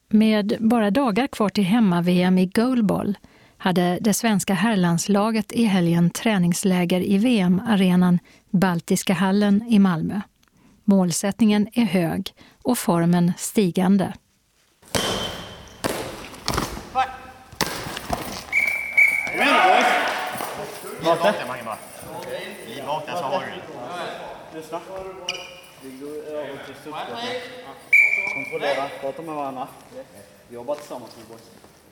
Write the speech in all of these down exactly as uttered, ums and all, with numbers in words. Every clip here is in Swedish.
Med bara dagar kvar till hemma-V M i goalball hade det svenska herrlandslaget i helgen träningsläger i V M-arenan Baltiska hallen i Malmö. Målsättningen är hög och formen stigande. Vakna. Vi vaknar så har du. Lyssna. Vi går över till Stuttgart. Kontrollera, prata med varandra. Vi jobbar tillsammans med boys.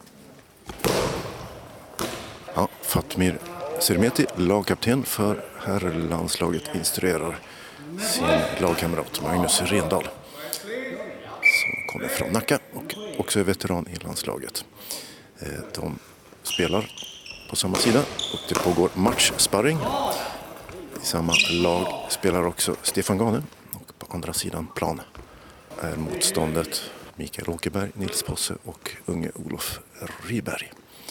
Ja, Fatmir Serimeti, lagkapten för herrlandslaget, instruerar sin lagkamrat Magnus Rendahl som kommer från Nacka och också är veteran i landslaget. De spelar på samma sida och det pågår matchsparring. I samma lag spelar också Stefan Gane och på andra sidan plan är motståndet Mikael Åkerberg, Nils Posse och unge Olof Ryberg.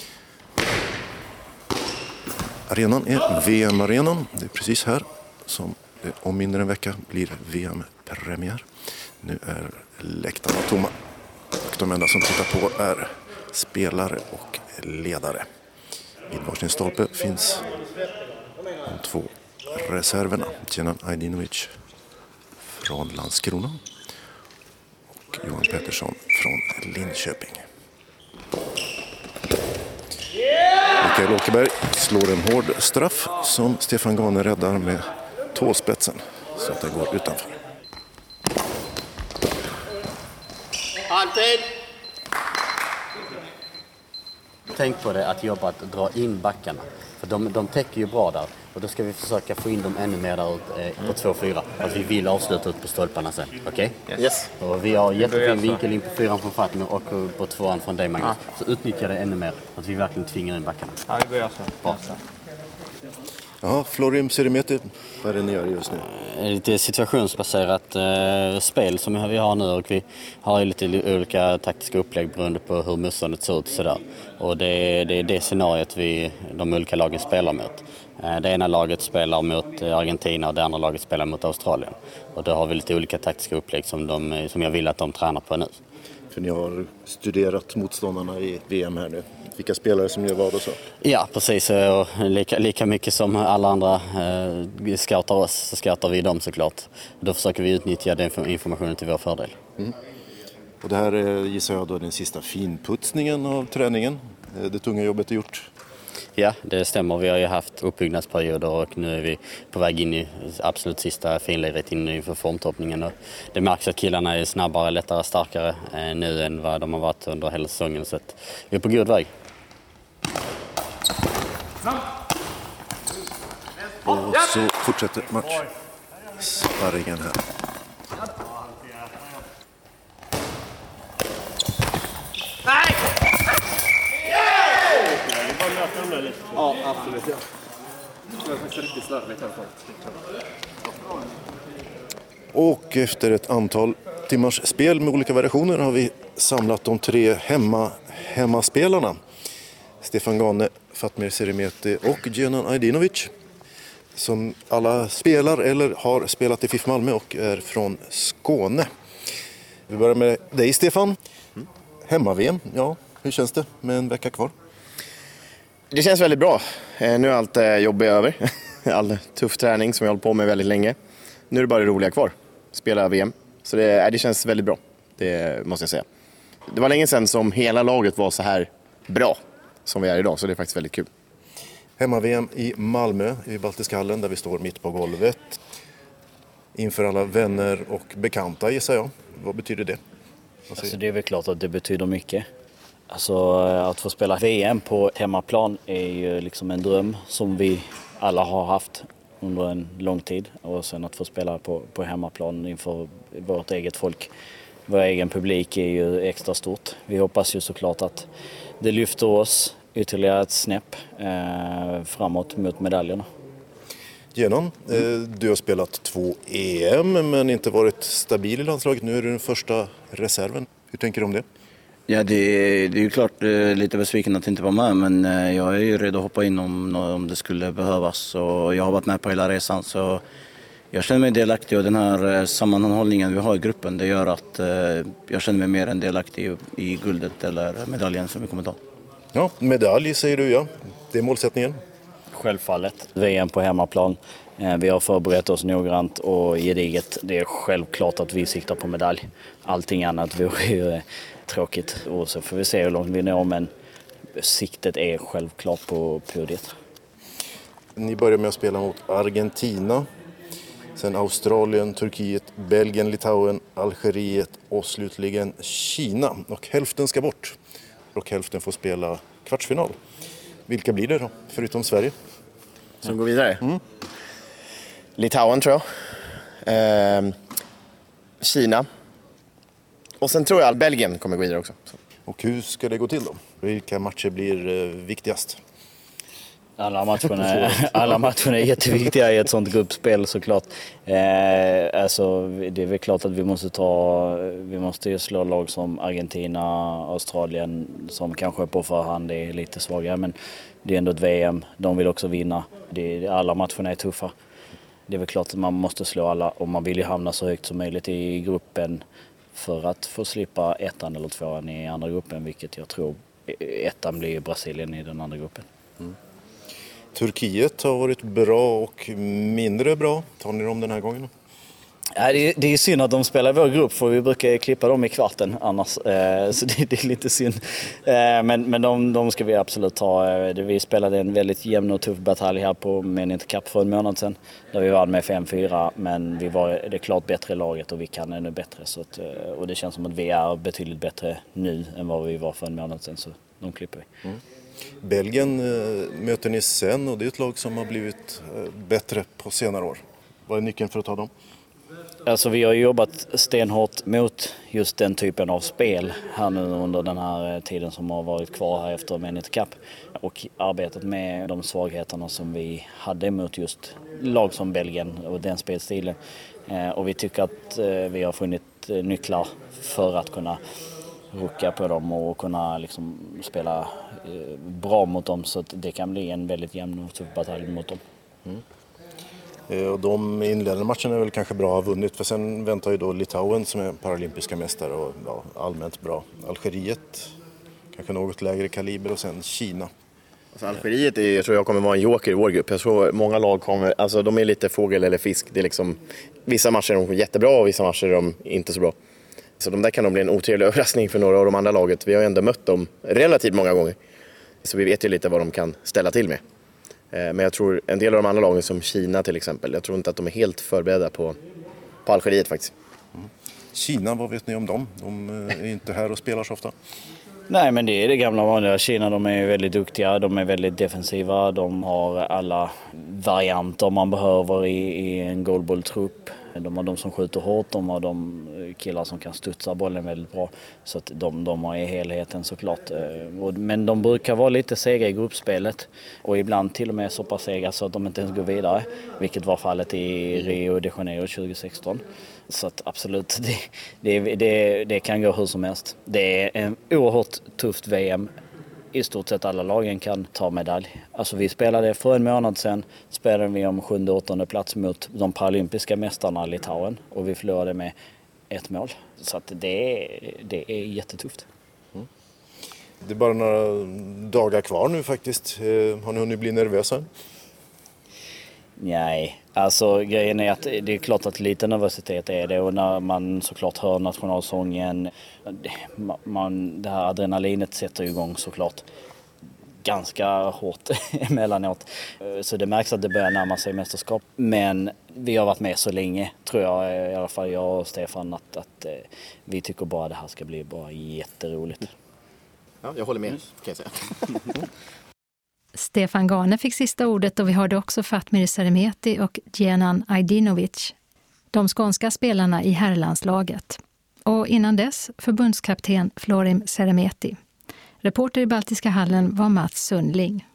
Arenan är V M-arenan. Det är precis här som det om mindre en vecka blir V M-premiär. Nu är läktarna tomma och de enda som tittar på är spelare och ledare. Vid varsin stolpe finns de två reserverna. Djenan Ajdinovic från Landskrona och Johan Pettersson från Linköping. Mikael Åkerberg slår en hård straff som Stefan Gane räddar med tåspetsen så att den går utanför. Alltid! Tänk på det att jobba att dra in backarna. För de, de täcker ju bra där. Och då ska vi försöka få in dem ännu mer där ut, eh, på två fyra. Att vi vill avsluta ut på stolparna sen. Okej? Okay? Yes. Och vi har jättefin vinkel in på fyran från Fatmir och på tvåan från dig, Magnus. Ah. Så utnyttja det ännu mer. Att vi verkligen tvingar in backarna. Ja, det börjar så. Bra. Ja, Florim Serimeti, vad är det ni gör just nu? Lite situationsbaserat eh, spel som vi har nu och vi har lite olika taktiska upplägg beroende på hur motståndet ser ut. Sådär. Och det är, det är det scenariot vi, de olika lagen spelar mot. Eh, det ena laget spelar mot Argentina och det andra laget spelar mot Australien. Och då har vi lite olika taktiska upplägg som, de, som jag vill att de tränar på nu. För ni har studerat motståndarna i V M här nu. Vilka spelare som gör vad och så? Ja, precis. Och lika, lika mycket som alla andra eh, scoutar oss så scoutar vi dem såklart. Då försöker vi utnyttja den informationen till vår fördel. Mm. Och det här är, gissar jag, då den sista finputsningen av träningen. Det tunga jobbet är gjort. Ja, det stämmer. Vi har ju haft uppbyggnadsperioder och nu är vi på väg in i absolut sista finliret inför formtoppningen. Och det märks att killarna är snabbare, lättare, starkare nu än vad de har varit under hela säsongen. Så att vi är på god väg. Och så fortsätter matchsparringen här. Nej! Ja, absolut. Ja. Det är faktiskt riktigt slarvigt här. Och efter ett antal timmars spel med olika variationer har vi samlat de tre hemma, hemmaspelarna. Stefan Gane, Fatmir Serimeti och Djenan Ajdinovic. Som alla spelar eller har spelat i F I F Malmö och är från Skåne. Vi börjar med dig, Stefan. Mm. Hemma-V M, ja, hur känns det med en vecka kvar? Det känns väldigt bra. Nu är allt jobb över. All tuff träning som jag hållit på med väldigt länge. Nu är det bara det roliga kvar. Spela V M. Så det, det känns väldigt bra. Det måste jag säga. Det var länge sedan som hela laget var så här bra som vi är idag. Så det är faktiskt väldigt kul. Hemma-V M i Malmö, i Baltiska hallen, där vi står mitt på golvet. Inför alla vänner och bekanta, gissar jag. Vad betyder det? Vad alltså, det är väl klart att det betyder mycket. Alltså, att få spela V M på hemmaplan är ju liksom en dröm som vi alla har haft under en lång tid. Och sen att få spela på, på hemmaplan inför vårt eget folk, vår egen publik, är ju extra stort. Vi hoppas ju såklart att det lyfter oss ytterligare ett snäpp eh, framåt mot medaljerna. Djenan, eh, du har spelat två E M men inte varit stabil i landslaget. Nu är du den första reserven. Hur tänker du om det? Ja, det är, det är ju klart eh, lite besviken att inte vara med, men eh, jag är ju redo att hoppa in om, om det skulle behövas. Och jag har varit med på hela resan, så Jag känner mig delaktig och den här sammanhållningen vi har i gruppen, det gör att eh, jag känner mig mer än delaktig i, i guldet eller medaljen som vi kommer ta. Ja, medalj säger du ja. Det är målsättningen. Självfallet. V M på hemmaplan. Vi har förberett oss noggrant och gediget. Det är självklart att vi siktar på medalj. Allting annat vore ju tråkigt. Och så får vi se hur långt vi når, men siktet är självklart på podiet. Ni börjar med att spela mot Argentina, sen Australien, Turkiet, Belgien, Litauen, Algeriet och slutligen Kina. Och hälften ska bort och hälften får spela kvartsfinal. Vilka blir det då, förutom Sverige? Som går vidare? Mm. Litauen tror jag. Eh, Kina. Och sen tror jag att Belgien kommer gå vidare också. Så. Och hur ska det gå till då? Vilka matcher blir eh, viktigast? Alla matcherna, alla matcherna är jätteviktiga i ett sånt gruppspel såklart. Eh, alltså, det är väl klart att vi måste ta, vi måste ju slå lag som Argentina, Australien som kanske på förhand är lite svagare, men det är ändå ett V M. De vill också vinna. Det, alla matcherna är tuffa. Det är väl klart att man måste slå alla och man vill ju hamna så högt som möjligt i gruppen för att få slippa ettan eller tvåan i andra gruppen, vilket jag tror ettan blir Brasilien i den andra gruppen. Mm. Turkiet har varit bra och mindre bra. Tar ni dem den här gången? Ja, det, är, det är synd att de spelar i vår grupp, för vi brukar klippa dem i kvarten annars. Eh, så det, det är lite synd. Eh, men men de, de ska vi absolut ta. Vi spelade en väldigt jämn och tuff batalj här på Menint Cup för en månad sedan. Där vi vann med fem fyra, men vi var det klart bättre laget och vi kan ännu bättre. Så att, och det känns som att vi är betydligt bättre nu än vad vi var för en månad sedan, så de klipper vi. Mm. Belgien äh, möter ni sen och det är ett lag som har blivit äh, bättre på senare år. Vad är nyckeln för att ta dem? Alltså vi har jobbat stenhårt mot just den typen av spel här nu under den här tiden som har varit kvar här efter Menint Cup och arbetat med de svagheterna som vi hade mot just lag som Belgien och den spelstilen. Och vi tycker att vi har funnit nycklar för att kunna rucka på dem och kunna liksom spela bra mot dem, så att det kan bli en väldigt jämn och tuff batalj mot dem. Mm. Och de inledande matcherna är väl kanske bra att ha vunnit, för sen väntar ju då Litauen som är paralympiska mästare och ja, allmänt bra. Algeriet, kanske något lägre kaliber, och sen Kina. Alltså, Algeriet är, jag tror jag kommer vara en joker i vår grupp. Jag tror många lag kommer, alltså de är lite fågel eller fisk. Det är liksom, vissa matcher är de jättebra och vissa matcher är de inte så bra. Så de där kan nog bli en otrevlig överraskning för några av de andra laget. Vi har ändå mött dem relativt många gånger. Så vi vet ju lite vad de kan ställa till med. Men jag tror en del av de andra lagen som Kina till exempel, jag tror inte att de är helt förberedda på, på Algeriet faktiskt. Mm. Kina, vad vet ni om dem? De är inte här och spelar så ofta. Nej, men det är det gamla vanliga. Kina, de är väldigt duktiga, de är väldigt defensiva, de har alla varianter man behöver i, i en goalballtrupp. De har de som skjuter hårt, de har de killar som kan studsa bollen väldigt bra. Så att de, de har i helheten såklart. Men de brukar vara lite sega i gruppspelet och ibland till och med så pass sega så att de inte ens går vidare. Vilket var fallet i Rio de Janeiro tjugo sexton. Så att absolut, det, det, det, det kan gå hur som helst. Det är en oerhört tufft V M. I stort sett alla lagen kan ta medalj. Alltså vi spelade för en månad sedan, spelade vi om sjunde och åttonde plats mot de paralympiska mästarna Litauen och vi förlorade med ett mål. Så att det är, det är jättetufft. Mm. Det är bara några dagar kvar nu faktiskt. Har ni hunnit bli nervösa? Nej, alltså grejen är att det är klart att lite nervositet är det, och när man såklart hör nationalsången, man, det här adrenalinet sätter igång såklart ganska hårt emellanåt. Så det märks att det börjar närma sig mästerskap, men vi har varit med så länge, tror jag, i alla fall jag och Stefan, att, att vi tycker bara att det här ska bli bara jätteroligt. Ja, jag håller med, kan jag säga. Stefan Gane fick sista ordet och vi hörde också Fatmir Seremeti och Djenan Ajdinovic, de skånska spelarna i herrlandslaget. Och innan dess förbundskapten Florim Seremeti. Reporter i Baltiska hallen var Mats Sundling.